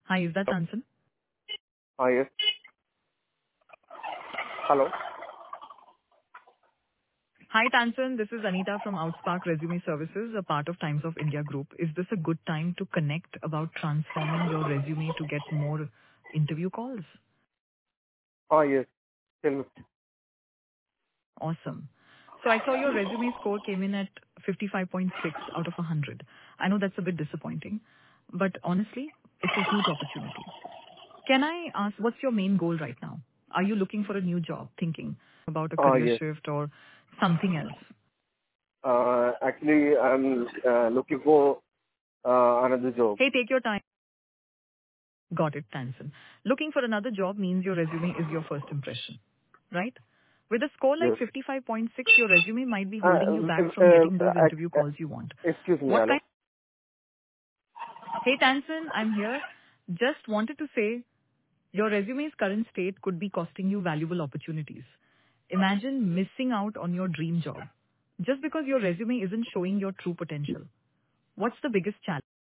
Hi, is that Tansen? Yes. Hello. Hi, Tansen. This is Anita from Outspark Resume Services, a part of Times of India Group. Is this a good time to connect about transforming your resume to get more interview calls? Yes. Tell me. Awesome. So I saw your resume score came in at 55.6 out of 100. I know that's a bit disappointing, but honestly, it's a huge opportunity. Can I ask, what's your main goal right now? Are you looking for a new job, thinking about a career Yes. shift or something else? Actually, I'm looking for another job. Hey, take your time. Got it, Tansen. Looking for another job means your resume is your first impression, right? With a score like Yes. 55.6, your resume might be Uh, holding you uh, back from getting those uh, interview uh, calls you want. excuse me, What hello. kind? Hey, Tansen, I'm here. Just wanted to say your resume's current state could be costing you valuable opportunities. Imagine missing out on your dream job just because your resume isn't showing your true potential. What's the biggest challenge?